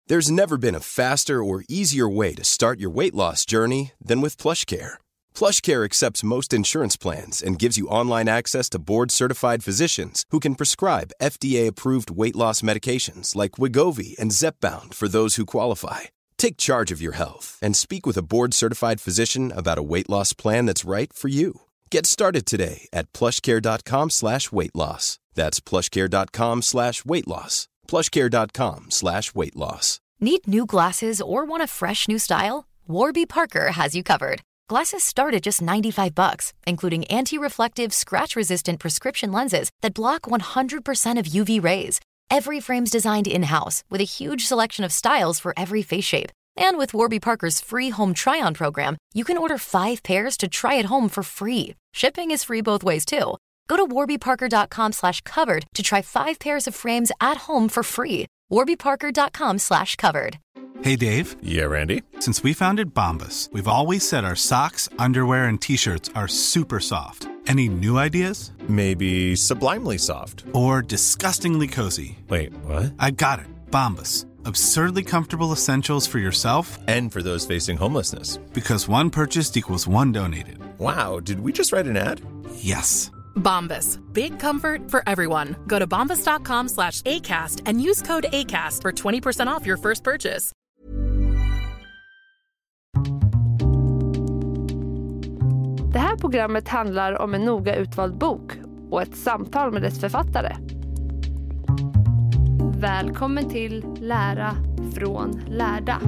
There's never been a faster or easier way to start your weight loss journey than with PlushCare. PlushCare accepts most insurance plans and gives you online access to board-certified physicians who can prescribe FDA-approved weight loss medications like Wegovy and Zepbound for those who qualify. Take charge of your health and speak with a board-certified physician about a weight loss plan that's right for you. Get started today at plushcare.com/weightloss. That's plushcare.com/weightloss. plushcare.com/weightloss. Need new glasses or want a fresh new style? Warby Parker has you covered. Glasses start at just $95, including anti-reflective, scratch-resistant prescription lenses that block 100% of UV rays. Every frame's designed in-house with a huge selection of styles for every face shape. And with Warby Parker's free home try-on program, you can order 5 pairs to try at home for free. Shipping is free both ways, too. Go to warbyparker.com/covered to try 5 pairs of frames at home for free. warbyparker.com/covered. Hey, Dave. Yeah, Randy. Since we founded Bombas, we've always said our socks, underwear, and T-shirts are super soft. Any new ideas? Maybe sublimely soft. Or disgustingly cozy. Wait, what? I got it. Bombas. Absurdly comfortable essentials for yourself and for those facing homelessness. Because one purchased equals one donated. Wow, did we just write an ad? Yes. Bombas. Big comfort for everyone. Go to bombas.com/ACAST and use code ACAST for 20% off your first purchase. Det här programmet handlar om en noga utvald bok och ett samtal med dess författare. Välkommen till Lära från lärda.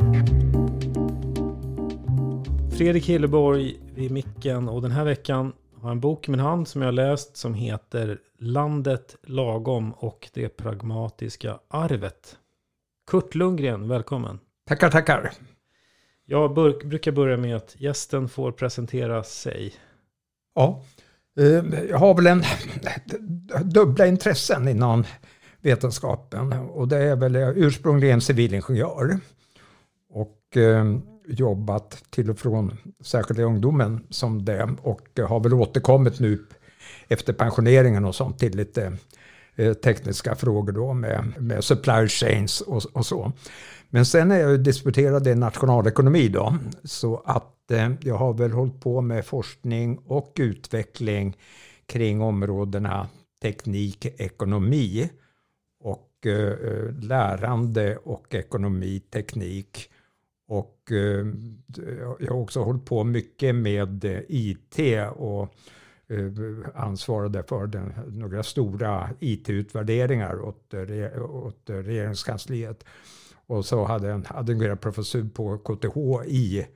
Fredrik Hilleborg vid micken, och den här veckan har en bok i min hand som jag har läst som heter Landet lagom och det pragmatiska arvet. Kurt Lundgren, välkommen. Tackar. Jag brukar börja med att gästen får presentera sig. Ja, jag har väl dubbla intressen inom vetenskapen, och det är väl ursprungligen civilingenjör och jobbat till och från särskilt i ungdomen som det, och har väl återkommit nu efter pensioneringen och sånt till lite tekniska frågor då med supply chains och så. Men sen är jag disputerad i nationalekonomi då, så att jag har väl hållit på med forskning och utveckling kring områdena teknik, ekonomi och lärande och ekonomi, teknik. Och jag har också hållit på mycket med IT och ansvarade för några stora IT-utvärderingar åt regeringskansliet. Och så hade en adjungerad professur på KTH i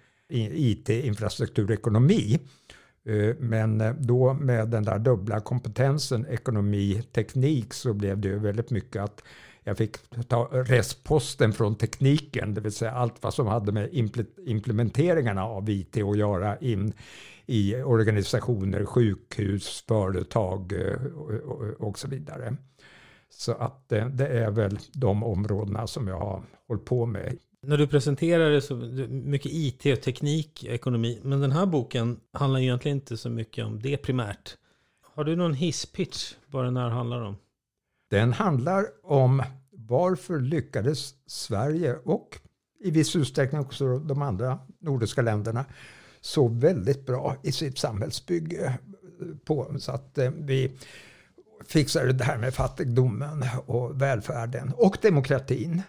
IT-infrastrukturekonomi. Men då med den där dubbla kompetensen ekonomi, teknik, så blev det ju väldigt mycket att jag fick ta restposten från tekniken, det vill säga allt vad som hade med implementeringarna av IT att göra in i organisationer, sjukhus, företag och så vidare. Så att det är väl de områdena som jag har hållit på med. När du presenterar det så mycket IT och teknik, ekonomi, men den här boken handlar egentligen inte så mycket om det primärt. Har du någon hisspitch vad den här handlar om? Den handlar om varför lyckades Sverige och i viss utsträckning också de andra nordiska länderna så väldigt bra i sitt samhällsbygge så att vi fixade det här med fattigdomen och välfärden och demokratin.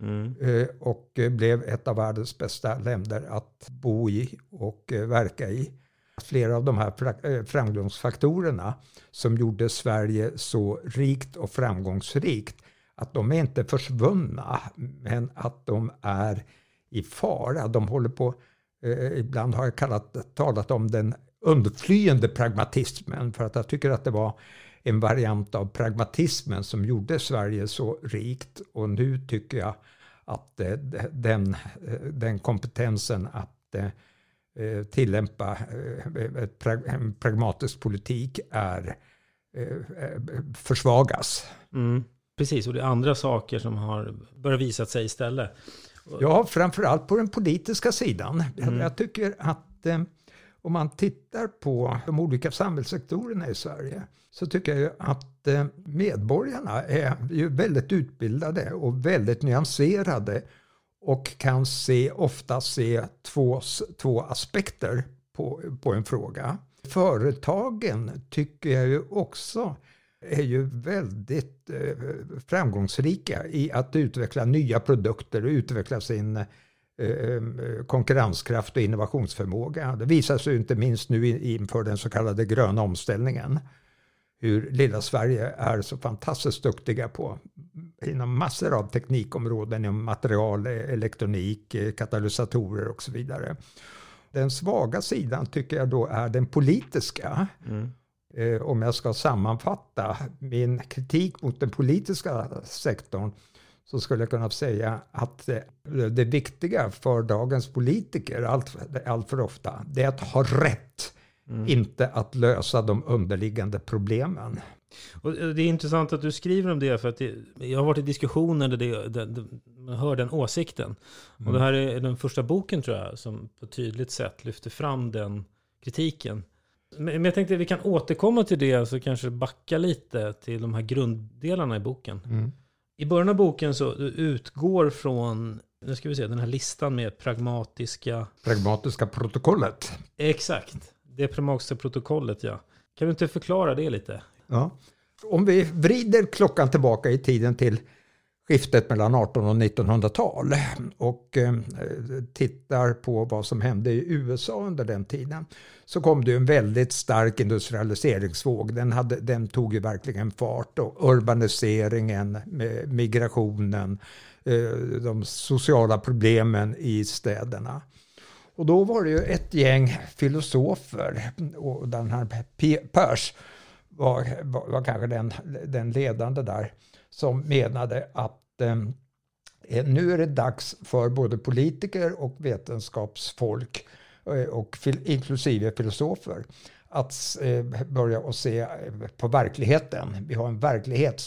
Och blev ett av världens bästa länder att bo i och verka i. Flera av de här framgångsfaktorerna som gjorde Sverige så rikt och framgångsrikt, att de är inte försvunna, men att de är i fara. De håller på, ibland har jag talat om den undflyende pragmatismen, för att jag tycker att det var en variant av pragmatismen som gjorde Sverige så rikt. Och nu tycker jag att den kompetensen att tillämpa en pragmatisk politik försvagas. Precis, och det är andra saker som har börjat visa sig istället. Ja, framförallt på den politiska sidan. Jag tycker att Om man tittar på de olika samhällssektorerna i Sverige så tycker jag ju att medborgarna är ju väldigt utbildade och väldigt nyanserade och kan ofta se två aspekter på en fråga. Företagen tycker jag ju också är ju väldigt framgångsrika i att utveckla nya produkter och utveckla sin konkurrenskraft och innovationsförmåga. Det visar sig inte minst nu inför den så kallade gröna omställningen. Hur lilla Sverige är så fantastiskt duktiga inom massor av teknikområden, inom material, elektronik, katalysatorer och så vidare. Den svaga sidan tycker jag då är den politiska. Om jag ska sammanfatta min kritik mot den politiska sektorn så skulle jag kunna säga att det viktiga för dagens politiker allt för ofta det är att ha rätt, inte att lösa de underliggande problemen. Och det är intressant att du skriver om det, för att jag har varit i diskussioner där man hör den åsikten. Och det här är den första boken tror jag som på ett tydligt sätt lyfter fram den kritiken. Men jag tänkte att vi kan återkomma till det, så kanske backa lite till de här grunddelarna i boken. I början av boken så utgår från, nu ska vi se, den här listan med pragmatiska protokollet. Exakt, det pragmatiska protokollet, ja. Kan du inte förklara det lite? Ja. Om vi vrider klockan tillbaka i tiden till skiftet mellan 1800- och 1900-tal och tittar på vad som hände i USA under den tiden, så kom det en väldigt stark industrialiseringsvåg. Den tog ju verkligen fart, och urbaniseringen, migrationen, de sociala problemen i städerna. Och då var det ju ett gäng filosofer, och den här Peirce var kanske den ledande där, som menade att nu är det dags för både politiker och vetenskapsfolk och inklusive filosofer att börja och se på verkligheten. Vi har en verklighet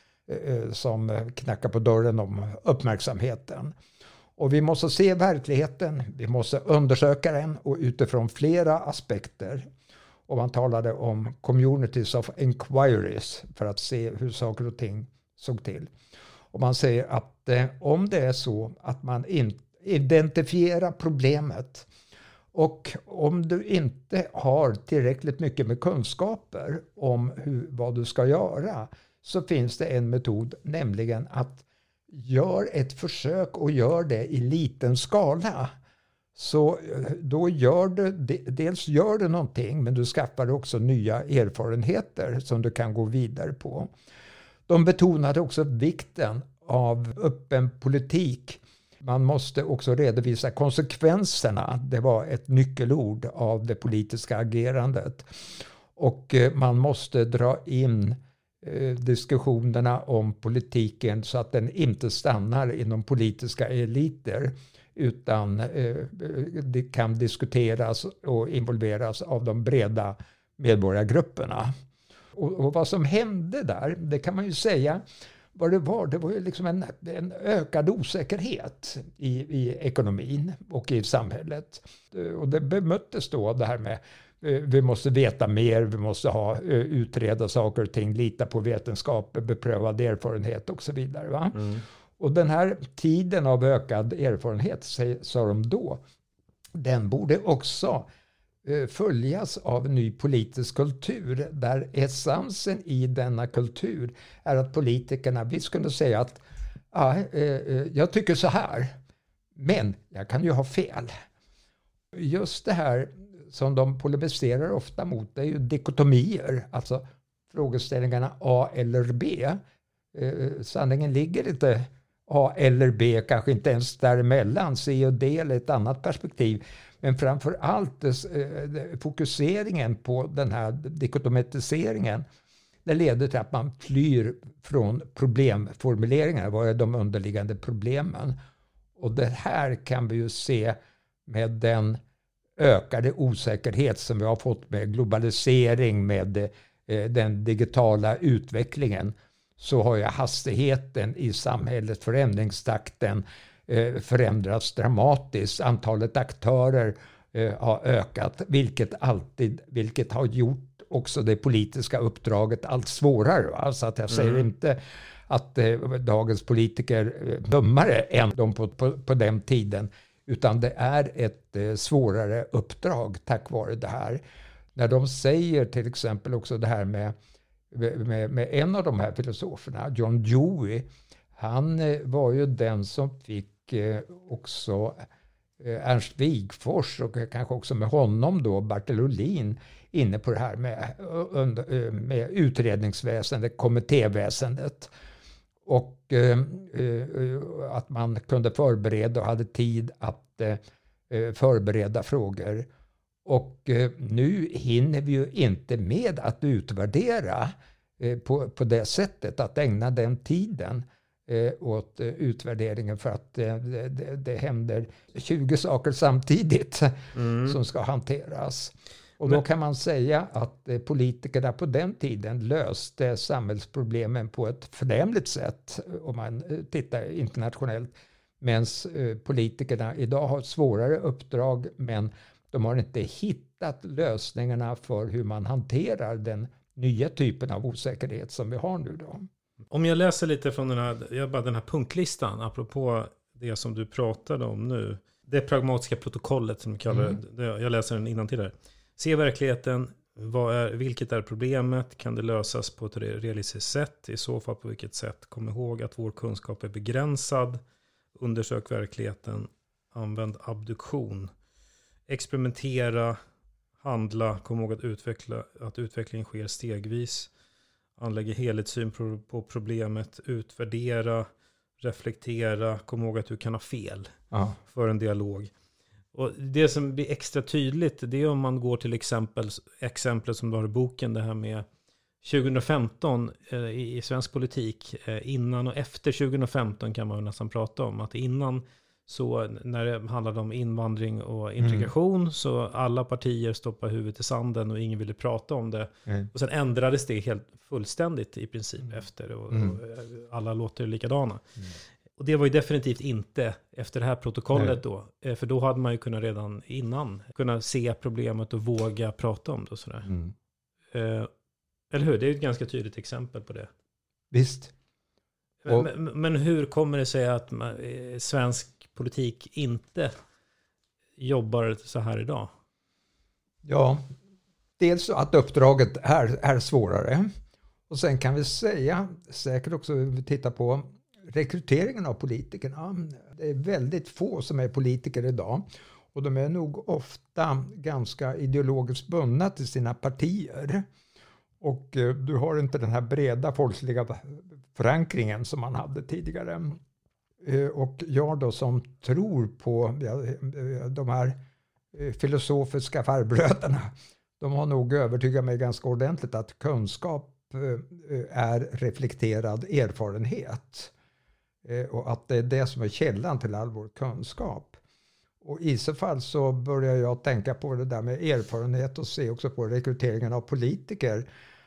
som knackar på dörren om uppmärksamheten. Och vi måste se verkligheten, vi måste undersöka den, och utifrån flera aspekter. Och man talade om communities of inquiries för att se hur saker och ting såg till. Och man säger att om det är så att man identifierar problemet, och om du inte har tillräckligt mycket med kunskaper om vad du ska göra, så finns det en metod, nämligen att gör ett försök och gör det i liten skala. Så då dels gör du någonting, men du skaffar också nya erfarenheter som du kan gå vidare på. De betonade också vikten av öppen politik. Man måste också redovisa konsekvenserna. Det var ett nyckelord av det politiska agerandet. Och man måste dra in diskussionerna om politiken så att den inte stannar inom politiska eliter, utan det kan diskuteras och involveras av de breda medborgargrupperna. Och vad som hände där, det kan man ju säga vad det var ju liksom en ökad osäkerhet i ekonomin och i samhället. Och det bemöttes då det här med vi måste veta mer, vi måste utreda saker och ting, lita på vetenskap, beprövad erfarenhet och så vidare. Va? Och den här tiden av ökad erfarenhet, sa de då, den borde också följas av en ny politisk kultur, där essensen i denna kultur är att politikerna, vi skulle säga att jag tycker så här, men jag kan ju ha fel. Just det här som de polemiserar ofta mot, det är ju dikotomier, alltså frågeställningarna A eller B. Sanningen ligger inte A eller B, kanske inte ens däremellan, C och D eller ett annat perspektiv. Men framför allt fokuseringen på den här dikotometiseringen, det leder till att man flyr från problemformuleringar. Vad är de underliggande problemen? Och det här kan vi ju se med den ökade osäkerhet som vi har fått med globalisering, med den digitala utvecklingen. Så har ju hastigheten i samhället, förändringstakten, förändrats dramatiskt. Antalet aktörer har ökat, vilket har gjort också det politiska uppdraget allt svårare. Va? Så att jag säger inte att dagens politiker är dummare än de på den tiden, utan det är ett svårare uppdrag tack vare det här. När de säger till exempel också det här med en av de här filosoferna, John Dewey, han var ju den som fick också Ernst Wigforss och kanske också med honom då Bertil Ohlin inne på det här med utredningsväsendet, kommittéväsendet. Och att man kunde förbereda och hade tid att förbereda frågor. Och nu hinner vi ju inte med att utvärdera på det sättet, att ägna den tiden åt utvärderingen, för att det händer 20 saker samtidigt som ska hanteras. Och då kan man säga att politikerna på den tiden löste samhällsproblemen på ett förnämligt sätt om man tittar internationellt. Medan politikerna idag har svårare uppdrag, men de har inte hittat lösningarna för hur man hanterar den nya typen av osäkerhet som vi har nu då. Om jag läser lite från den här punktlistan, apropå det som du pratade om nu. Det pragmatiska protokollet som de kallar det. Jag läser den innantill där. Se verkligheten, vilket är problemet? Kan det lösas på ett realistiskt sätt? I så fall på vilket sätt? Kom ihåg att vår kunskap är begränsad. Undersök verkligheten. Använd abduktion. Experimentera. Handla. Kom ihåg att utvecklingen sker stegvis. Anlägga helhetssyn på problemet. Utvärdera. Reflektera. Kom ihåg att du kan ha fel. För en dialog. Och det som blir extra tydligt, det är om man går till exempel som du har i boken, det här med 2015 i svensk politik. Innan och efter 2015 kan man nästan prata om att innan, så när det handlade om invandring och integration, så alla partier stoppade huvudet i sanden och ingen ville prata om det. Och sen ändrades det helt fullständigt i princip efter och alla låter likadana. Och det var ju definitivt inte efter det här protokollet då. För då hade man ju kunnat redan innan kunna se problemet och våga prata om det och sådär. Eller hur? Det är ett ganska tydligt exempel på det. Visst. Men hur kommer det sig att svensk politik inte jobbar så här idag? Ja, dels att uppdraget är svårare. Och sen kan vi säga, säkert också vi tittar på rekryteringen av politikerna. Det är väldigt få som är politiker idag. Och de är nog ofta ganska ideologiskt bundna till sina partier. Och du har inte den här breda folkliga förankringen som man hade tidigare. Och jag då som tror på de här filosofiska farbröderna, de har nog övertygat mig ganska ordentligt att kunskap är reflekterad erfarenhet. Och att det är det som är källan till all vår kunskap. Och i så fall så börjar jag tänka på det där med erfarenhet och se också på rekryteringen av politiker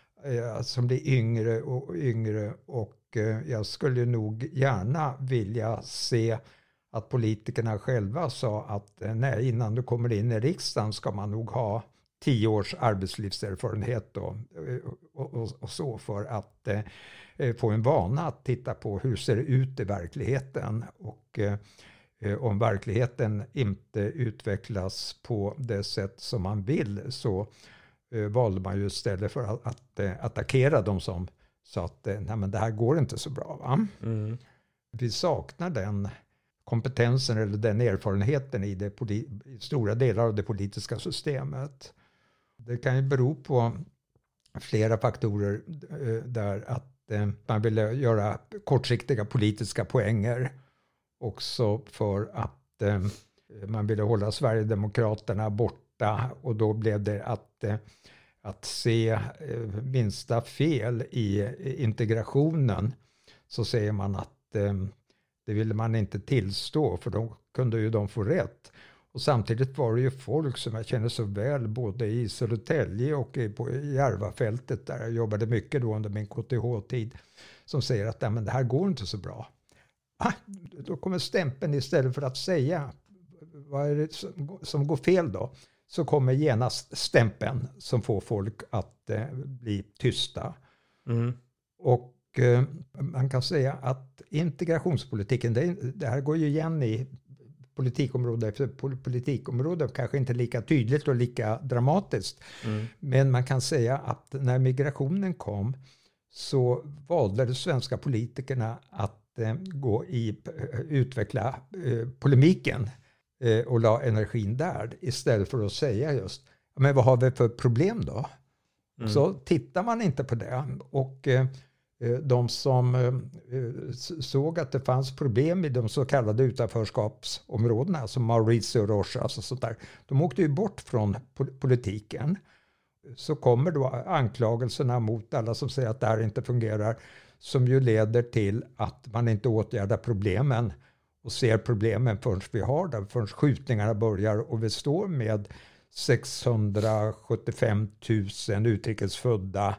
som blir yngre och yngre. Och jag skulle nog gärna vilja se att politikerna själva sa att nej, innan du kommer in i riksdagen ska man nog ha 10 års arbetslivserfarenhet då, och så för att få en vana att titta på hur ser det ut i verkligheten. Och om verkligheten inte utvecklas på det sätt som man vill, så valde man ju istället för att attackera dem som sa att nej, men det här går inte så bra. Va? Vi saknar den kompetensen eller den erfarenheten i stora delar av det politiska systemet. Det kan ju bero på flera faktorer där att man vill göra kortsiktiga politiska poänger. Också för att man ville hålla Sverigedemokraterna borta, och då blev det att se minsta fel i integrationen, så säger man att det ville man inte tillstå, för då kunde ju de få rätt. Och samtidigt var det ju folk som jag känner så väl både i Södertälje och på Järvafältet, där jag jobbade mycket då under min KTH-tid, som säger att men det här går inte så bra. Då kommer stämpeln istället för att säga vad är det som går fel då? Så kommer genast stämpeln som får folk att bli tysta. Och man kan säga att integrationspolitiken, det här går ju igen i politikområde efter politikområde, kanske inte lika tydligt och lika dramatiskt. Men man kan säga att när migrationen kom så valde de svenska politikerna att utveckla polemiken och la energin där istället för att säga just, men vad har vi för problem då? Så tittar man inte på det. Och de som såg att det fanns problem i de så kallade utanförskapsområdena som Mauricio och Rojas och sånt där, de åkte ju bort från politiken. Så kommer då anklagelserna mot alla som säger att det här inte fungerar, som ju leder till att man inte åtgärdar problemen och ser problemen förrän vi har det, förrän skjutningarna börjar och vi står med 675 000 utrikesfödda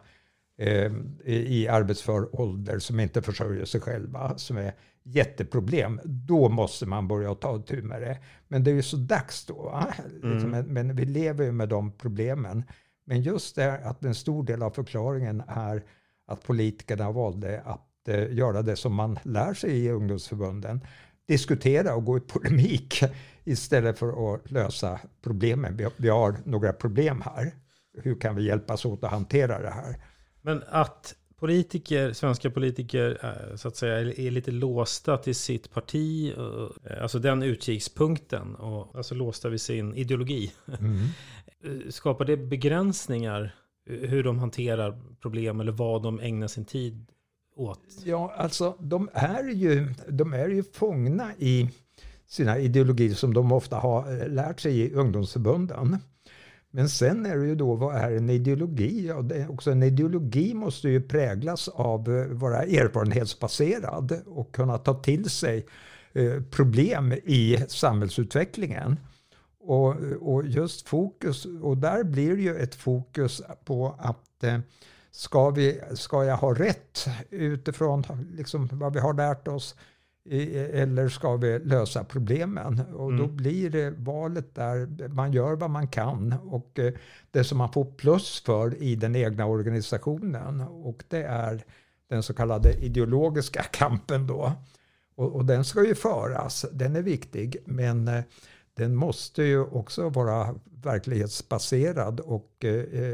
i arbetsför ålder som inte försörjer sig själva, som är jätteproblem. Då måste man börja ta tur med det. Men det är ju så dags då. Men vi lever ju med de problemen. Men just det att en stor del av förklaringen är att politikerna valde att göra det som man lär sig i ungdomsförbunden. Diskutera och gå i polemik istället för att lösa problemen. Vi har några problem här. Hur kan vi hjälpas åt att hantera det här? Men att svenska politiker så att säga är lite låsta till sitt parti, alltså den utkikspunkten, och alltså låsta vid sin ideologi. Skapar det begränsningar hur de hanterar problem eller vad de ägnar sin tid åt? Ja, alltså de är ju fångna i sina ideologier som de ofta har lärt sig i ungdomsförbunden. Men sen är det ju då, vad är en ideologi? Ja, också en ideologi måste ju präglas av vara erfarenhetsbaserad och kunna ta till sig problem i samhällsutvecklingen. Och just fokus, och där blir det ju ett fokus på att ska jag ha rätt utifrån liksom vad vi har lärt oss, eller ska vi lösa problemen? Och då blir det valet där man gör vad man kan och det som man får plus för i den egna organisationen, och det är den så kallade ideologiska kampen då. Och den ska ju föras, den är viktig, men den måste ju också vara verklighetsbaserad och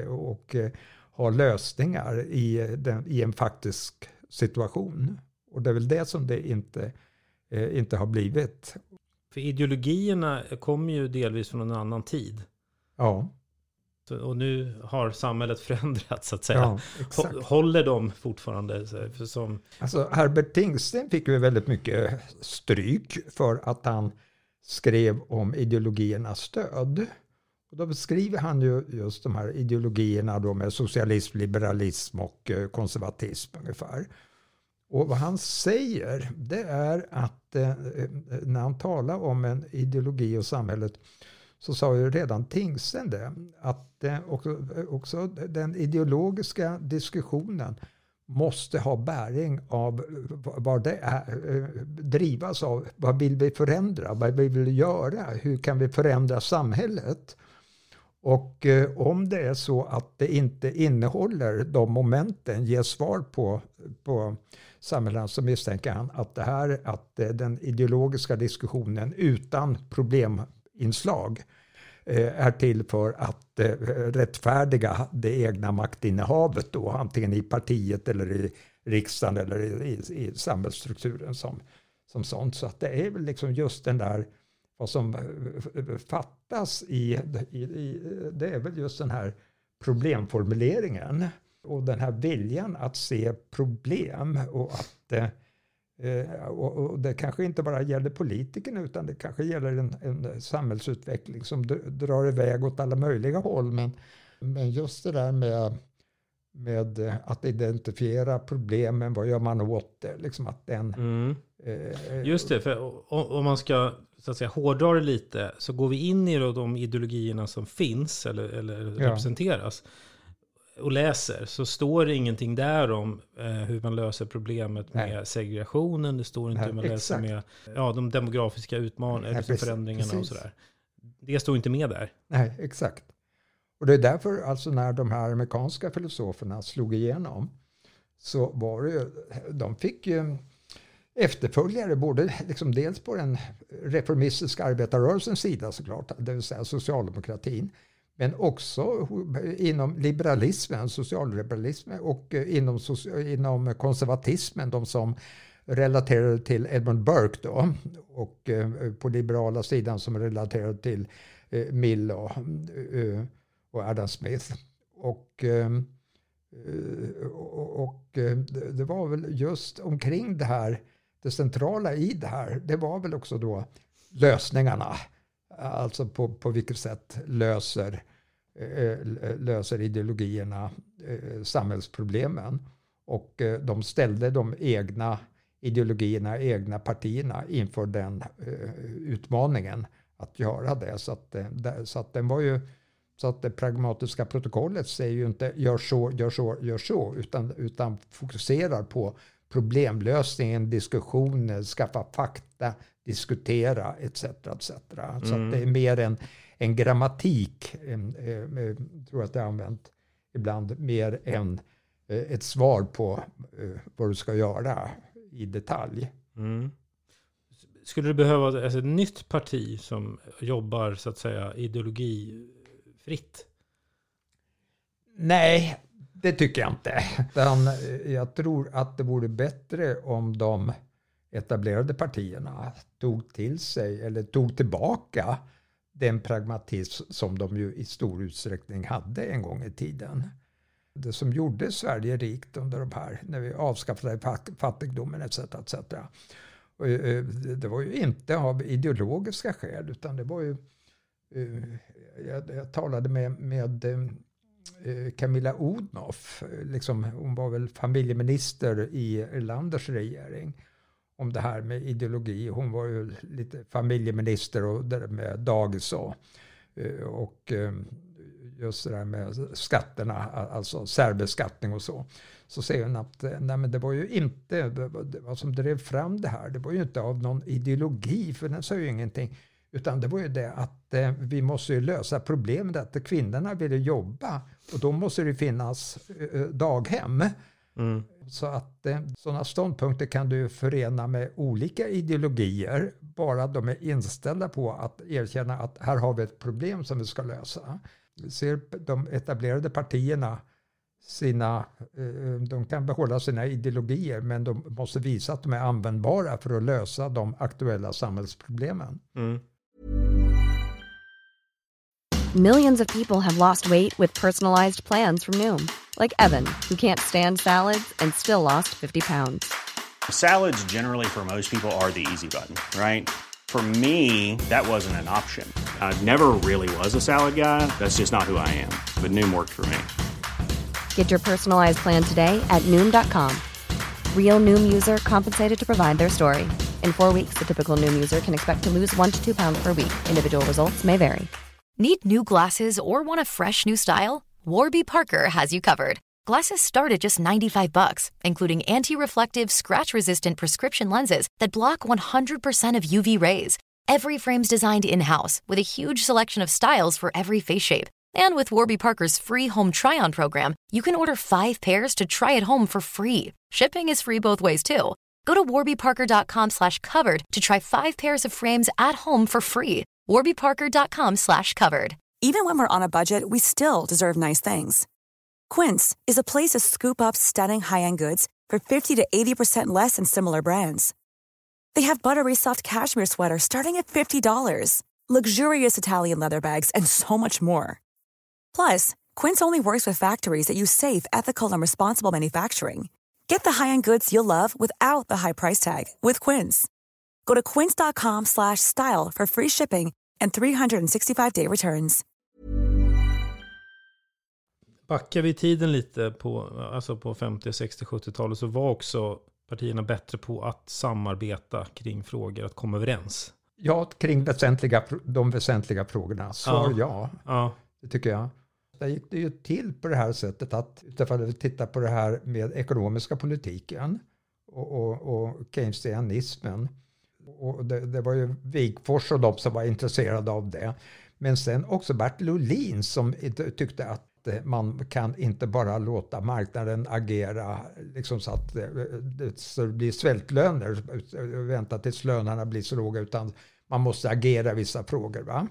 ha lösningar i en faktisk situation. Och det är väl det som det inte har blivit. För ideologierna kommer ju delvis från en annan tid. Ja. Och nu har samhället förändrats så att säga. Ja, exakt. Håller de fortfarande? Alltså Herbert Tingsten fick ju väldigt mycket stryk för att han skrev om ideologiernas stöd. Och då beskriver han ju just de här ideologierna då med socialism, liberalism och konservatism ungefär. Och vad han säger, det är att när han talar om en ideologi och samhället, så sa ju redan Tingsten det, att också den ideologiska diskussionen måste ha bäring av vad det är, drivas av, vad vill vi förändra, vad vill vi göra, hur kan vi förändra samhället? Och om det är så att det inte innehåller de momenten, ger svar på samhället, så misstänker han att den ideologiska diskussionen utan probleminslag är till för att rättfärdiga det egna maktinnehavet då, antingen i partiet eller i riksdagen eller i samhällsstrukturen som sånt. Så att det är väl liksom just den där, vad som fattas det är väl just den här problemformuleringen och den här viljan att se problem, och att och det kanske inte bara gäller politikerna, utan det kanske gäller en samhällsutveckling som drar iväg åt alla möjliga håll, men just det där med att identifiera problemen, vad gör man åt det, liksom att den just det, för om man ska så att säga hårdra det lite, så går vi in i de ideologierna som finns eller representeras och läser, så står det ingenting där om hur man löser problemet med segregationen. Det står inte hur man löser med de demografiska utmaningarna, förändringarna och sådär. det stod inte med där. Nej, exakt. Och det är därför alltså när de här amerikanska filosoferna slog igenom så var det ju, de fick ju efterföljare både liksom dels på den reformistiska arbetarrörelsens sida såklart, det vill säga socialdemokratin, men också inom liberalismen, socialliberalismen och inom konservatismen, de som relaterade till Edmund Burke då, och på liberala sidan som relaterade till Mill och Adam Smith. Och det var väl just omkring det här, det centrala i det här, det var väl också då lösningarna. Alltså på vilket sätt löser ideologierna samhällsproblemen. Och de ställde de egna ideologierna, egna partierna inför den utmaningen att göra det. Så att den var ju, så att det pragmatiska protokollet säger ju inte gör så, utan fokuserar på problemlösningen, diskussioner, skaffa fakta, diskutera etc. Så att det är mer en grammatik, tror jag att jag har använt ibland, mer än ett svar på vad du ska göra i detalj. Mm. Skulle det behöva ett nytt parti som jobbar så att säga ideologifritt? Nej, det tycker jag inte. Jag tror att det vore bättre om de etablerade partierna tog till sig eller tog tillbaka den pragmatism som de ju i stor utsträckning hade en gång i tiden. Det som gjorde Sverige rikt under de här, när vi avskaffade fattigdomen etc. Och det var ju inte av ideologiska skäl, utan det var ju, jag talade med Camilla Odhnoff, liksom, hon var väl familjeminister i Erlanders regering, om det här med ideologi. Hon var ju lite familjeminister och det med dagis och just det där med skatterna, alltså särbeskattning och så. Så säger hon att nej, men det var ju inte, vad som drev fram det här, det var ju inte av någon ideologi, för den sa ju ingenting, utan det var ju det att vi måste ju lösa problemet att kvinnorna ville jobba, och då måste det finnas daghem. Mm. Så att sådana ståndpunkter kan du förena med olika ideologier, bara de är inställda på att erkänna att här har vi ett problem som vi ska lösa. Ser de etablerade partierna de kan behålla sina ideologier, men de måste visa att de är användbara för att lösa de aktuella samhällsproblemen. Mm. Millions of people have lost weight with personalized plans from Noom. Like Evan, who can't stand salads and still lost 50 pounds. Salads generally for most people are the easy button, right? For me, that wasn't an option. I never really was a salad guy. That's just not who I am. But Noom worked for me. Get your personalized plan today at Noom.com. Real Noom user compensated to provide their story. In 4 weeks, the typical Noom user can expect to lose 1 to 2 pounds per week. Individual results may vary. Need new glasses or want a fresh new style? Warby Parker has you covered. Glasses start at just $95, including anti-reflective, scratch-resistant prescription lenses that block 100% of UV rays. Every frame's designed in-house with a huge selection of styles for every face shape. And with Warby Parker's free home try-on program, you can order 5 pairs to try at home for free. Shipping is free both ways, too. Go to warbyparker.com/covered to try 5 pairs of frames at home for free. warbyparker.com/covered. Even when we're on a budget, we still deserve nice things. Quince is a place to scoop up stunning high-end goods for 50 to 80% less than similar brands. They have buttery soft cashmere sweaters starting at $50, luxurious Italian leather bags, and so much more. Plus, Quince only works with factories that use safe, ethical, and responsible manufacturing. Get the high-end goods you'll love without the high price tag with Quince. Go to quince.com/style for free shipping and 365-day returns. Backar vi tiden lite på 50, 60, 70-talet, så var också partierna bättre på att samarbeta kring frågor, att komma överens. Ja, kring de väsentliga frågorna. Svar ja. Det tycker jag. Där gick det ju till på det här sättet att utifrån vi tittar på det här med ekonomiska politiken och keynesianismen. Och det var ju Wigforss och de som var intresserade av det. Men sen också Bertil Ohlin som tyckte att man kan inte bara låta marknaden agera liksom så att det blir svältlöner, vänta tills lönerna blir så låga, utan man måste agera i vissa frågor. Va?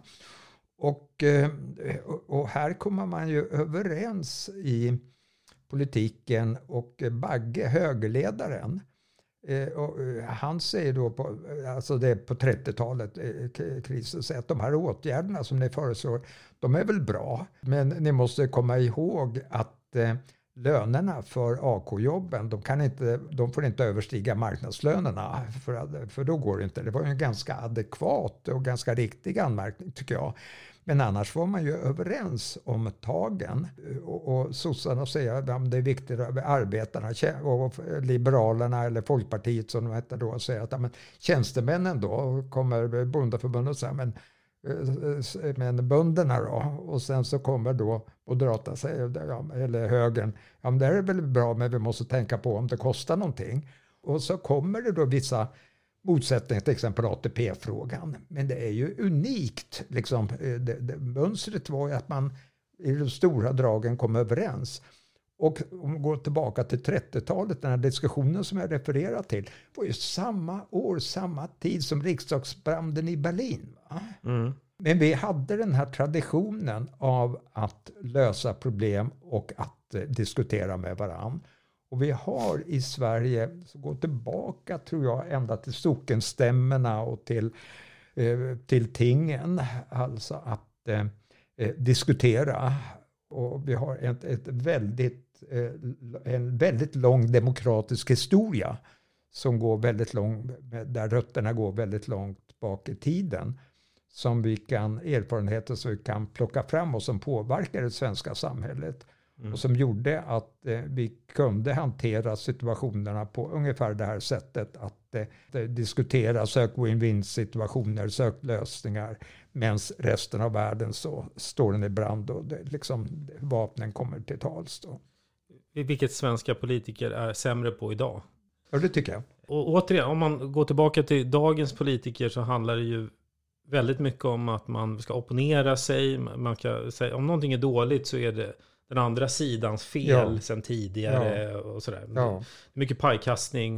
Och här kommer man ju överens i politiken, och Bagge, högerledaren, och han säger då alltså det är på 30-talet krisen, säger att de här åtgärderna som ni föreslår, de är väl bra, men ni måste komma ihåg att lönerna för AK-jobben, de får inte överstiga marknadslönerna, för då går det inte. Det var ju en ganska adekvat och ganska riktig anmärkning tycker jag. Men annars var man ju överens om tagen. Och sossarna säger att det är viktigt att arbetarna och liberalerna eller Folkpartiet som de heter då säger att men, tjänstemännen då kommer bondeförbundet och säger men bönderna då, och sen så kommer då Moderaterna säger eller högern, ja men det är väl bra men vi måste tänka på om det kostar någonting. Och så kommer det då vissa motsättningar, till exempel ATP-frågan. Men det är ju unikt. Liksom, mönstret var ju att man i de stora dragen kom överens. Och om vi går tillbaka till 30-talet, den här diskussionen som jag refererar till, var ju samma år, samma tid som riksdagsbranden i Berlin. Va? Mm. Men vi hade den här traditionen av att lösa problem och att diskutera med varann. Och vi har i Sverige, så går tillbaka tror jag ända till sockenstämmorna och till tingen, alltså att diskutera. Och vi har en väldigt lång demokratisk historia som går väldigt långt, där rötterna går väldigt långt bak i tiden, som vi kan erfarenheter som vi kan plocka fram och som påverkar det svenska samhället. Och som gjorde att vi kunde hantera situationerna på ungefär det här sättet. Att diskutera sök win-win situationer, sök lösningar. Medan resten av världen så står den i brand och vapnen kommer till tals. Då. Vilket svenska politiker är sämre på idag? Ja, det tycker jag. Och återigen, om man går tillbaka till dagens politiker så handlar det ju väldigt mycket om att man ska opponera sig. Man kan säga, om någonting är dåligt så är det den andra sidans fel sedan tidigare och sådär. Ja. Mycket pajkastning.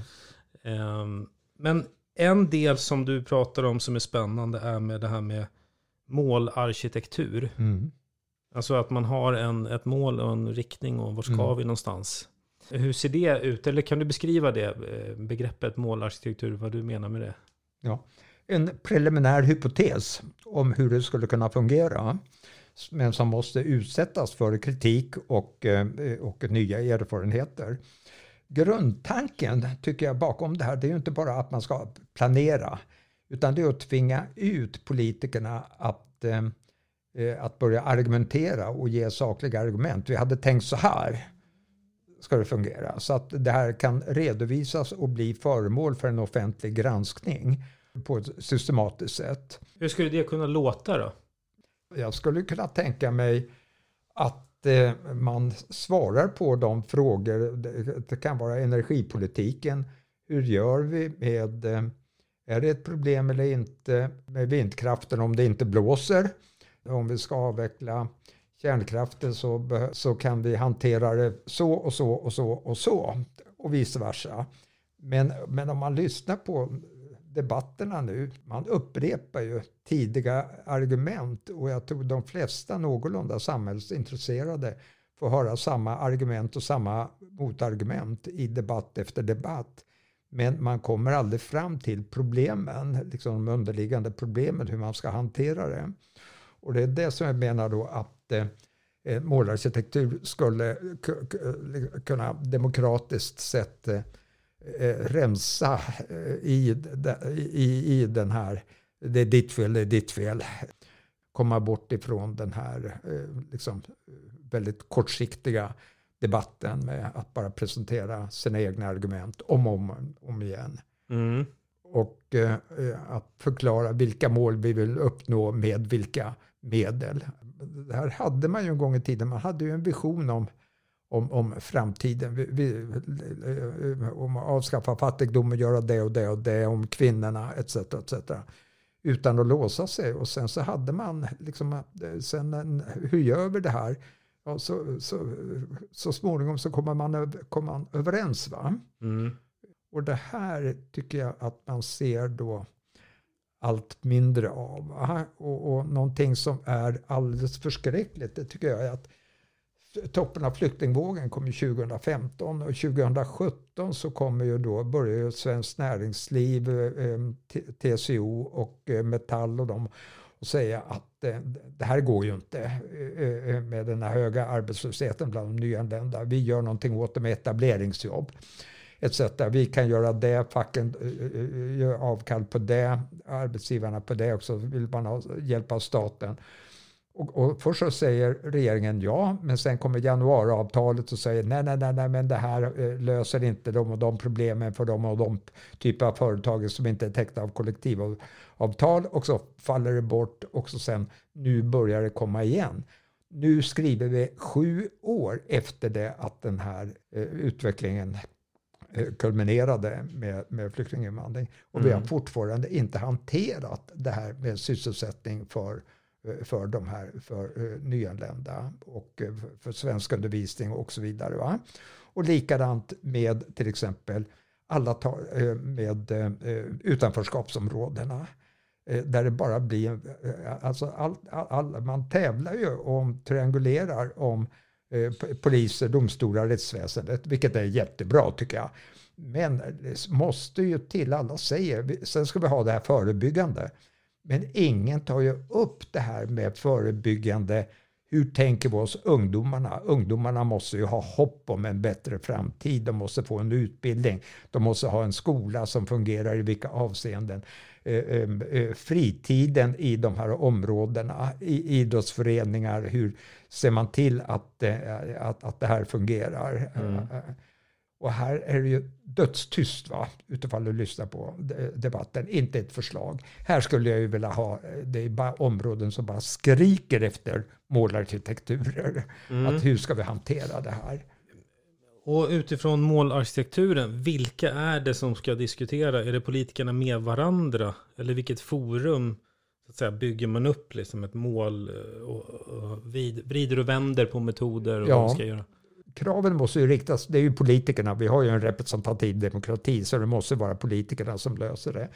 Men en del som du pratar om som är spännande är med det här med målarkitektur. Mm. Alltså att man har ett mål och en riktning och var ska vi någonstans. Hur ser det ut? Eller kan du beskriva det begreppet målarkitektur, vad du menar med det? Ja, en preliminär hypotes om hur det skulle kunna fungera, men som måste utsättas för kritik och nya erfarenheter. Grundtanken tycker jag bakom det här, det är ju inte bara att man ska planera, utan det är att tvinga ut politikerna att börja argumentera och ge sakliga argument. Vi hade tänkt så här ska det fungera, så att det här kan redovisas och bli föremål för en offentlig granskning på ett systematiskt sätt. Hur skulle det kunna låta då? Jag skulle kunna tänka mig att man svarar på de frågor, det kan vara energipolitiken. Hur gör vi med, är det ett problem eller inte med vindkraften om det inte blåser? Om vi ska avveckla kärnkraften så kan vi hantera det så och så och så och så och vice versa. Men om man lyssnar på debatterna nu, man upprepar ju tidiga argument, och jag tror de flesta någorlunda samhällsintresserade får höra samma argument och samma motargument i debatt efter debatt. Men man kommer aldrig fram till problemen, liksom de underliggande problemen, hur man ska hantera det. Och det är det som jag menar då att målarkitektur skulle kunna demokratiskt sett rensa i den här, det är ditt fel. Komma bort ifrån den här väldigt kortsiktiga debatten med att bara presentera sina egna argument om igen. Mm. Och att förklara vilka mål vi vill uppnå med vilka medel. Det här hade man ju en gång i tiden. Man hade ju en vision om framtiden. Om att avskaffa fattigdom och göra det och det och det, om kvinnorna etc. etc. utan att låsa sig. Och sen så hade man liksom, hur gör vi det här? Ja, så småningom så kommer man överens, va? Och det här tycker jag att man ser då allt mindre av. Va? Och någonting som är alldeles förskräckligt, det tycker jag är att toppen av flyktingvågen kom ju 2015 och 2017 så kommer ju då börjar Svenskt Näringsliv, TCO och Metall och dem och säga att det här går ju inte med den här höga arbetslösheten bland de nyanlända. Vi gör någonting åt det med etableringsjobb etc. Vi kan göra det, facken gör avkall på det, arbetsgivarna på det också, vill man ha hjälp av staten. Och först så säger regeringen ja, men sen kommer januariavtalet och säger nej, men det här löser inte de och de problemen för de och de typer av företag som inte är täckta av kollektivavtal, och så faller det bort och så sen nu börjar det komma igen. Nu skriver vi 7 år efter det att den här utvecklingen kulminerade med flyktinginvandring, och vi har fortfarande inte hanterat det här med sysselsättning för nyanlända och för svensk undervisning och så vidare. Va? Och likadant med till exempel med utanförskapsområdena där det bara blir, alltså man tävlar ju om, triangulerar om poliser, domstolar, rättsväsendet, vilket är jättebra tycker jag. Men det måste ju till, alla säger, sen ska vi ha det här förebyggande. Men ingen tar ju upp det här med förebyggande. Hur tänker vi oss ungdomarna? Ungdomarna måste ju ha hopp om en bättre framtid. De måste få en utbildning. De måste ha en skola som fungerar i vilka avseenden. Fritiden i de här områdena, i idrottsföreningar. Hur ser man till att det här fungerar? Och här är det ju dödstyst, va? Utifall du lyssnar på debatten. Inte ett förslag. Här skulle jag ju vilja ha, det är bara områden som bara skriker efter målarkitekturer. Att hur ska vi hantera det här? Och utifrån målarkitekturen, vilka är det som ska diskutera? Är det politikerna med varandra? Eller vilket forum så att säga, bygger man upp liksom ett mål och vrider och vänder på metoder och vad man ska göra? Kraven måste ju riktas, det är ju politikerna, vi har ju en representativ demokrati så det måste vara politikerna som löser det.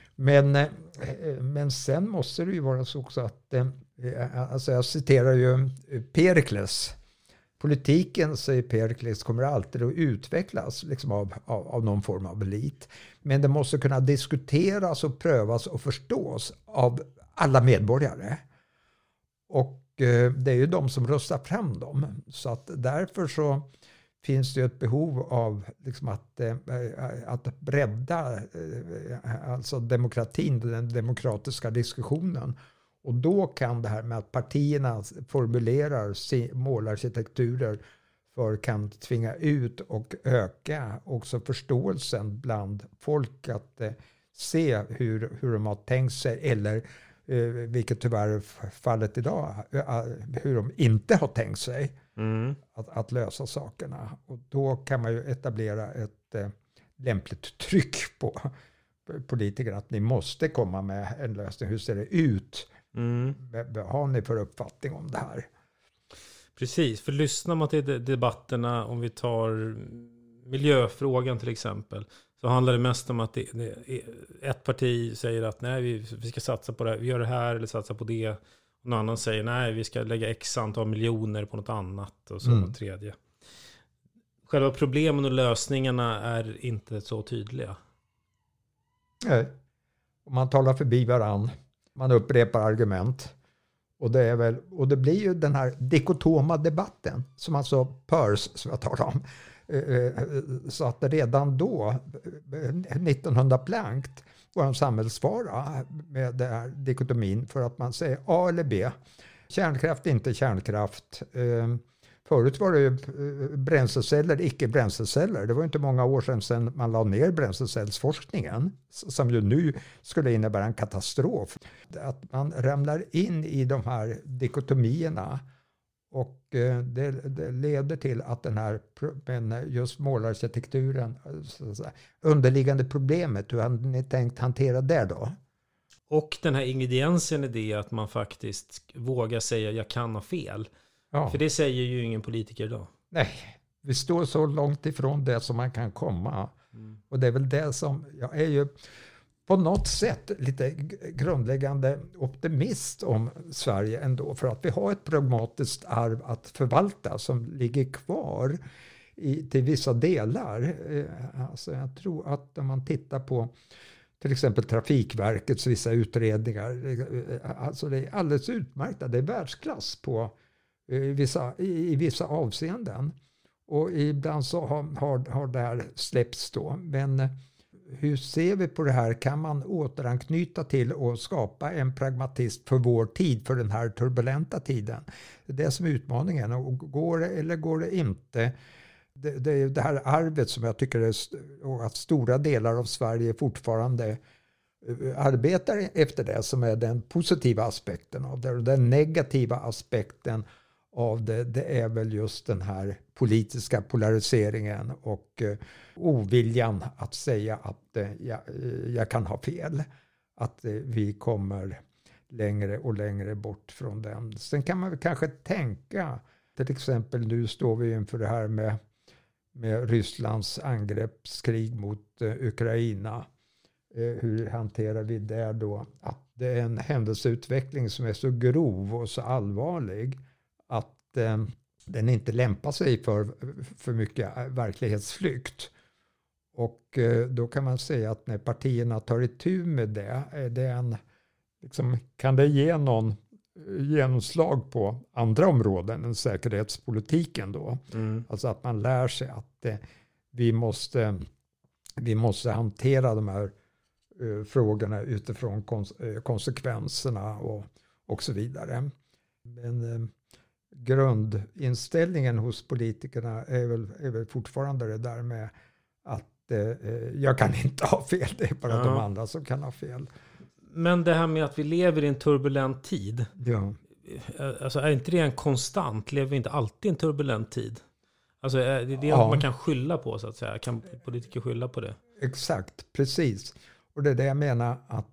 Men sen måste det ju vara så också att, alltså jag citerar ju Perikles, politiken, säger Perikles, kommer alltid att utvecklas liksom av någon form av elit. Men det måste kunna diskuteras och prövas och förstås av alla medborgare. Och det är ju de som röstar fram dem. Så att därför så finns det ett behov av liksom att bredda alltså demokratin, den demokratiska diskussionen. Och då kan det här med att partierna formulerar målarkitekturer kan tvinga ut och öka också förståelsen bland folk att se hur de har tänkt sig, eller vilket tyvärr är fallet idag, hur de inte har tänkt sig att lösa sakerna. Och då kan man ju etablera ett lämpligt tryck på politikerna att ni måste komma med en lösning. Hur ser det ut? Vad har ni för uppfattning om det här? Precis, för lyssnar man till debatterna, om vi tar miljöfrågan till exempel, så handlar det mest om att ett parti säger att nej, vi ska satsa på det här, vi gör det här eller satsa på det. Och någon annan säger nej, vi ska lägga x antal miljoner på något annat och så något tredje. Själva problemen och lösningarna är inte så tydliga. Nej, och man talar förbi varann. Man upprepar argument. Och det blir ju den här dikotoma debatten som alltså Peirce som jag talar om. Så att det redan då 1900 blankt var en samhällsfara med den här dikotomin, för att man säger A eller B. Kärnkraft, inte kärnkraft. Förut var det ju bränsleceller, icke bränsleceller. Det var inte många år sedan man la ner bränslecellsforskningen, som ju nu skulle innebära en katastrof. Att man ramlar in i de här dikotomierna, och det leder till att den här just målarkitekturen, underliggande problemet, hur har ni tänkt hantera det då? Och den här ingrediensen är det att man faktiskt vågar säga jag kan ha fel. Ja. För det säger ju ingen politiker idag. Nej, vi står så långt ifrån det som man kan komma. Och det är väl det som, jag är ju på något sätt lite grundläggande optimist om Sverige ändå. För att vi har ett pragmatiskt arv att förvalta som ligger kvar till vissa delar. Alltså jag tror att om man tittar på till exempel Trafikverkets vissa utredningar, alltså det är alldeles utmärkta, det är världsklass på i vissa avseenden. Och ibland så har det här släppts då. Men hur ser vi på det här? Kan man återanknyta till och skapa en pragmatism för vår tid, för den här turbulenta tiden? Det är det som är utmaningen. Och går det eller går det inte? Det är det här arvet som jag tycker är, och att stora delar av Sverige fortfarande arbetar efter det, som är den positiva aspekten av det. Och den negativa aspekten av det är väl just den här politiska polariseringen och oviljan att säga att jag kan ha fel. Att vi kommer längre och längre bort från den. Sen kan man väl kanske tänka, till exempel nu står vi inför det här med Rysslands angreppskrig mot Ukraina. Hur hanterar vi det då? Att det är en händelseutveckling som är så grov och så allvarlig att den inte lämpar sig för mycket verklighetsflykt. Och då kan man säga att när partierna tar itu med det, kan det ge någon genomslag på andra områden än säkerhetspolitiken då. Alltså att man lär sig att vi måste hantera de här frågorna utifrån konsekvenserna och så vidare. Men grundinställningen hos politikerna är väl fortfarande det där med att jag kan inte ha fel, det är bara de andra som kan ha fel. Men det här med att vi lever i en turbulent tid. Ja. Alltså är inte det en konstant? Lever vi inte alltid i en turbulent tid? Alltså är det man kan skylla på, så att säga? Kan politiker skylla på det? Exakt, precis. Och det är det jag menar att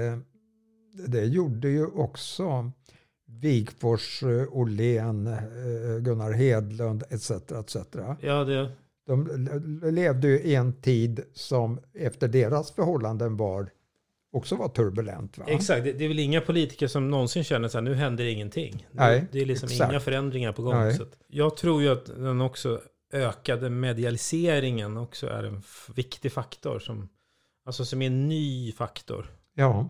det gjorde ju också Wigforss, Åhlén, Gunnar Hedlund etc. etc. Ja, de levde ju i en tid som efter deras förhållanden också var turbulent. Va? Exakt, det är väl inga politiker som någonsin känner så här, nu händer ingenting. Nej, det är liksom exakt. Inga förändringar på gång. Så att jag tror ju att den också ökade medialiseringen också är en viktig faktor som är en ny faktor. Ja.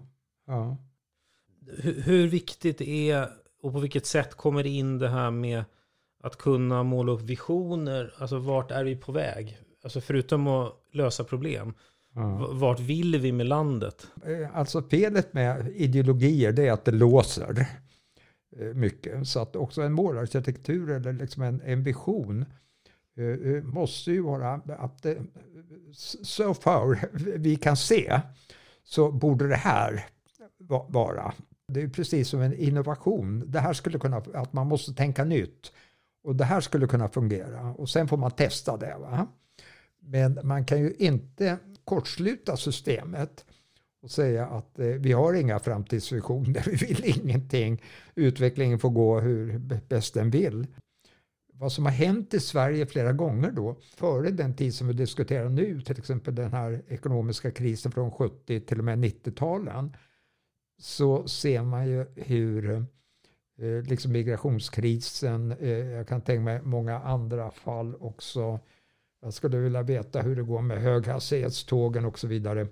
Hur viktigt är och på vilket sätt kommer in det här med att kunna måla upp visioner? Alltså vart är vi på väg? Alltså förutom att lösa problem. Vart vill vi med landet? Alltså felet med ideologier, det är att det låser mycket. Så att också en målarkitektur eller liksom en vision måste ju vara att so far vi kan se, så borde det här vara. Det är precis som en innovation. Det här skulle kunna, att man måste tänka nytt. Och det här skulle kunna fungera. Och sen får man testa det. Va? Men man kan ju inte kortsluta systemet och säga att vi har inga framtidsvisioner. Vi vill ingenting. Utvecklingen får gå hur bäst den vill. Vad som har hänt i Sverige flera gånger då, före den tid som vi diskuterar nu, till exempel den här ekonomiska krisen från 70 till och med 90-talen, så ser man ju hur liksom migrationskrisen, jag kan tänka mig många andra fall också. Jag skulle vilja veta hur det går med höghastighetstågen och så vidare.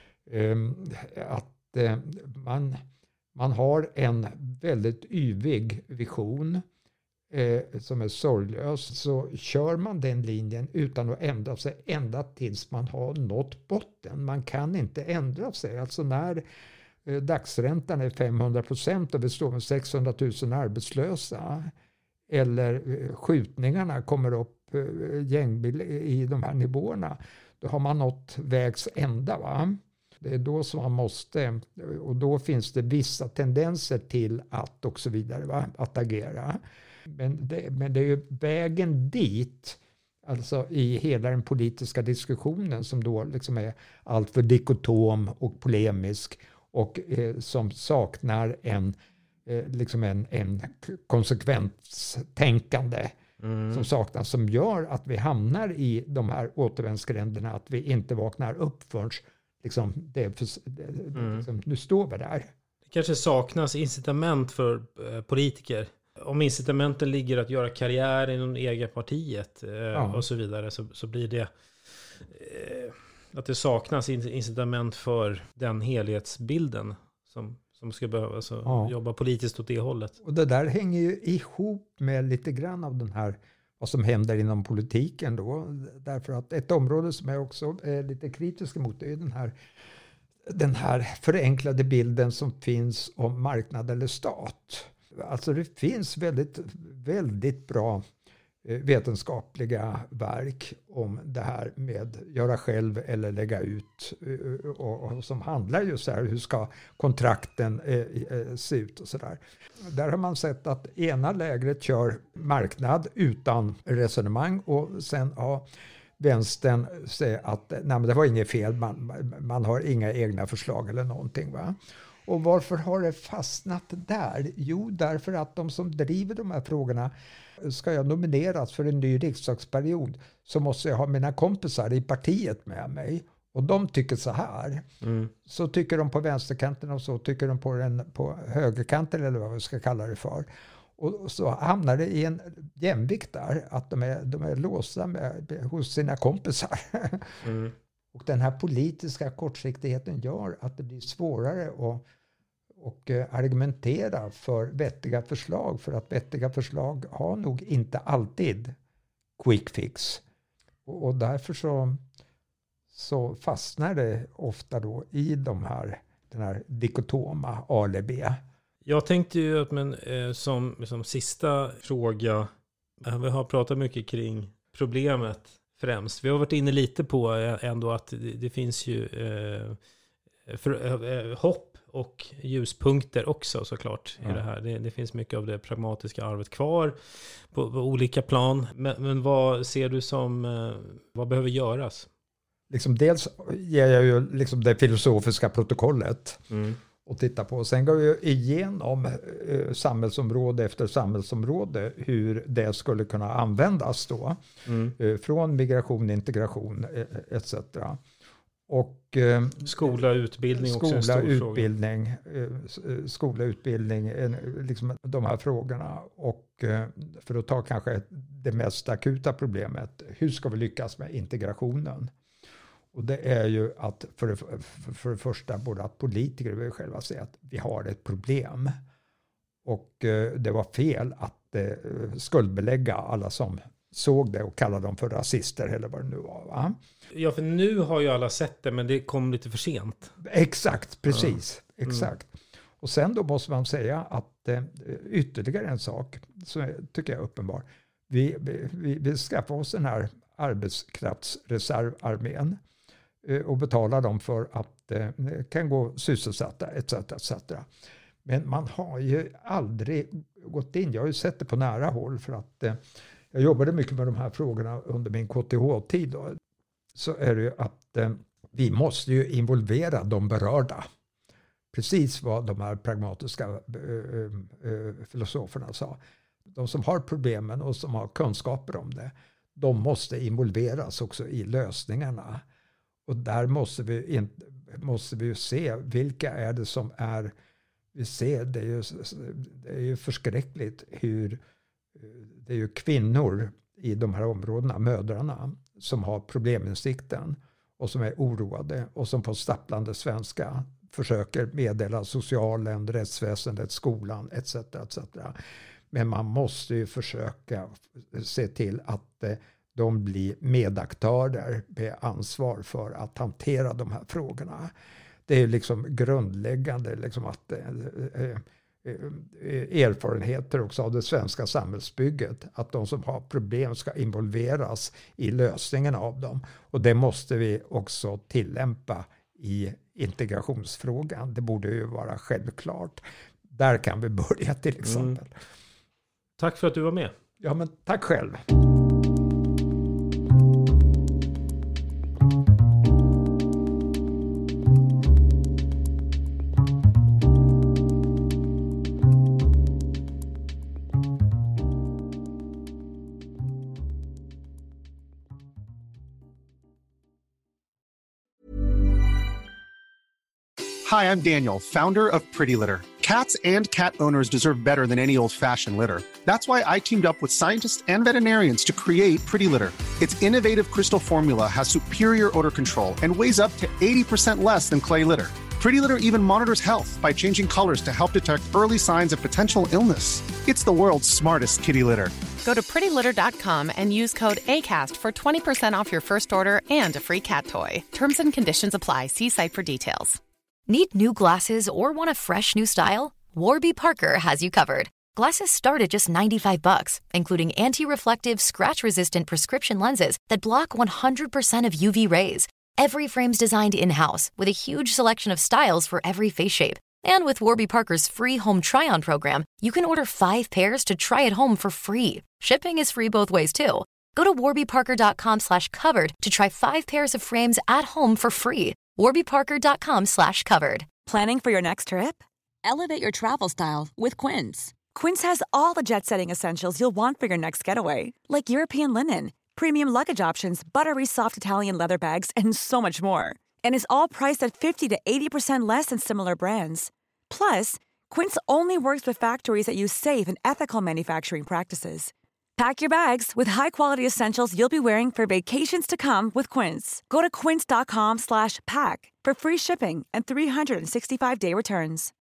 Att man har en väldigt yvig vision som är sorglös, så kör man den linjen utan att ändra sig ända tills man har nått botten. Man kan inte ändra sig. Alltså när dagsräntan är 500% och vi står med 600 000 arbetslösa, eller skjutningarna kommer upp gängbil i de här nivåerna, då har man nått vägs ända. Va? Det är då som man måste, och då finns det vissa tendenser till att och så vidare, va? Att agera. Men det är ju vägen dit, alltså i hela den politiska diskussionen, som då liksom är allt för dikotom och polemisk och som saknar en konsekvenstänkande som saknas, som gör att vi hamnar i de här återvändsgränderna, att vi inte vaknar upp förrän nu står vi där. Det kanske saknas incitament för politiker. Om incitamenten ligger att göra karriär inom egna partiet och så vidare, så blir det att det saknas incitament för den helhetsbilden som ska behöva jobba politiskt åt det hållet. Och det där hänger ju ihop med lite grann av den här, vad som händer inom politiken då. Därför att ett område som jag också är lite kritisk emot är den här förenklade bilden som finns om marknad eller stat. Alltså det finns väldigt, väldigt bra vetenskapliga verk om det här med göra själv eller lägga ut, och som handlar ju så här, hur ska kontrakten se ut och så där. Där har man sett att ena lägret kör marknad utan resonemang, och sen vänstern säger att nej, men det var inget fel, man har inga egna förslag eller någonting, va? Och varför har det fastnat där? Jo, därför att de som driver de här frågorna, ska jag nomineras för en ny riksdagsperiod så måste jag ha mina kompisar i partiet med mig. Och de tycker så här. Så tycker de på vänsterkanten och så tycker de på högerkanten, eller vad vi ska kalla det för. Och så hamnar det i en jämvikt där, att de är låsta hos sina kompisar. Och den här politiska kortsiktigheten gör att det blir svårare att argumentera för vettiga förslag. För att vettiga förslag har nog inte alltid quick fix. Och därför så fastnar det ofta då i den här dikotoma A eller B. Jag tänkte ju att som sista fråga, vi har pratat mycket kring problemet främst. Vi har varit inne lite på ändå att det finns ju hopp och ljuspunkter också såklart i det här. Det finns mycket av det pragmatiska arvet kvar på olika plan. Men vad ser du som, vad behöver göras? Dels ger jag ju det filosofiska protokollet och titta på. Sen går vi igenom samhällsområde efter samhällsområde hur det skulle kunna användas då. Från migration, integration etc. Och skola, utbildning också en stor utbildning, skola, utbildning, de här frågorna. Och för att ta kanske det mest akuta problemet, hur ska vi lyckas med integrationen? Och det är ju att för det första både att politiker vill själva säga att vi har ett problem. Och det var fel att skuldbelägga alla som såg det och kalla dem för rasister eller vad det nu var, va? Ja, för nu har ju alla sett det, men det kom lite för sent. Exakt, precis. Exakt. Och sen då måste man säga att ytterligare en sak som tycker jag är uppenbar. Vi skaffar oss den här arbetskraftsreservarmén och betala dem för att kan gå sysselsatta etc. Men man har ju aldrig gått in. Jag har ju sett det på nära håll för att jag jobbade mycket med de här frågorna under min KTH-tid. Så är det ju att vi måste ju involvera de berörda. Precis vad de här pragmatiska filosoferna sa. De som har problemen och som har kunskaper om det, de måste involveras också i lösningarna. Och där måste vi ju se vilka är det som är, vi ser det är ju förskräckligt hur det är ju kvinnor i de här områdena, mödrarna, som har probleminsikten och som är oroade och som på stapplande svenska försöker meddela socialen, rättsväsendet, skolan etc. Men man måste ju försöka se till att de blir medaktörer med ansvar för att hantera de här frågorna. Det är liksom grundläggande att erfarenheter också av det svenska samhällsbygget, att de som har problem ska involveras i lösningen av dem. Och det måste vi också tillämpa i integrationsfrågan. Det borde ju vara självklart. Där kan vi börja till exempel. Tack för att du var med. Ja, men tack själv. Hi, I'm Daniel, founder of Pretty Litter. Cats and cat owners deserve better than any old-fashioned litter. That's why I teamed up with scientists and veterinarians to create Pretty Litter. Its innovative crystal formula has superior odor control and weighs up to 80% less than clay litter. Pretty Litter even monitors health by changing colors to help detect early signs of potential illness. It's the world's smartest kitty litter. Go to prettylitter.com and use code ACAST for 20% off your first order and a free cat toy. Terms and conditions apply. See site for details. Need new glasses or want a fresh new style? Warby Parker has you covered. Glasses start at just $95, including anti-reflective, scratch-resistant prescription lenses that block 100% of UV rays. Every frame's designed in-house with a huge selection of styles for every face shape. And with Warby Parker's free home try-on program, you can order 5 pairs to try at home for free. Shipping is free both ways, too. Go to warbyparker.com/covered to try 5 pairs of frames at home for free. warbyparker.com/covered. Planning for your next trip? Elevate your travel style with Quince. Quince has all the jet-setting essentials you'll want for your next getaway, like European linen, premium luggage options, buttery soft Italian leather bags, and so much more. And is all priced at 50 to 80% less than similar brands. Plus, Quince only works with factories that use safe and ethical manufacturing practices. Pack your bags with high-quality essentials you'll be wearing for vacations to come with Quince. Go to quince.com/pack for free shipping and 365-day returns.